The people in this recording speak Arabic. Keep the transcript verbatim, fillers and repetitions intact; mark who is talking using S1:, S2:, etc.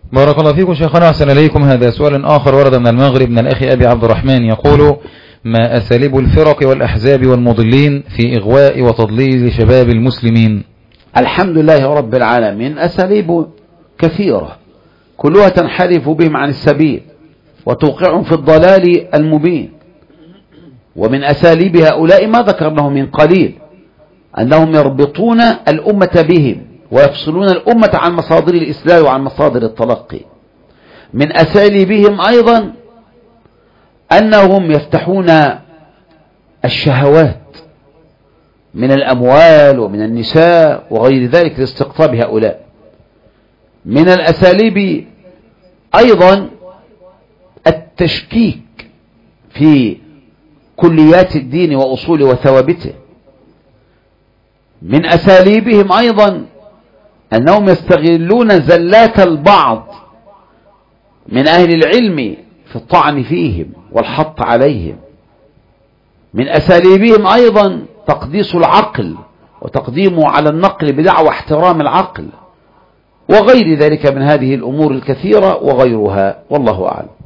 S1: بارك الله فيكم شيخنا، أحسن إليكم. هذا سؤال آخر ورد من المغرب من الأخ أبي عبد الرحمن، يقول: ما أساليب الفرق والأحزاب والمضلين في إغواء وتضليل شباب المسلمين؟
S2: الحمد لله رب العالمين، أساليب كثيرة كلها تنحرف بهم عن السبيل وتوقعهم في الضلال المبين. ومن أساليب هؤلاء ما ذكرناه من قليل، أنهم يربطون الأمة بهم ويفصلون الأمة عن مصادر الإسلام وعن مصادر التلقي. من أساليبهم أيضا أنهم يفتحون الشهوات من الأموال ومن النساء وغير ذلك لاستقطاب هؤلاء. من الأساليب أيضا التشكيك في كليات الدين وأصوله وثوابته. من أساليبهم أيضا أنهم يستغلون زلات البعض من أهل العلم في الطعن فيهم والحط عليهم. من أساليبهم أيضا تقديس العقل وتقديمه على النقل بدعوى احترام العقل وغير ذلك من هذه الأمور الكثيرة وغيرها، والله أعلم.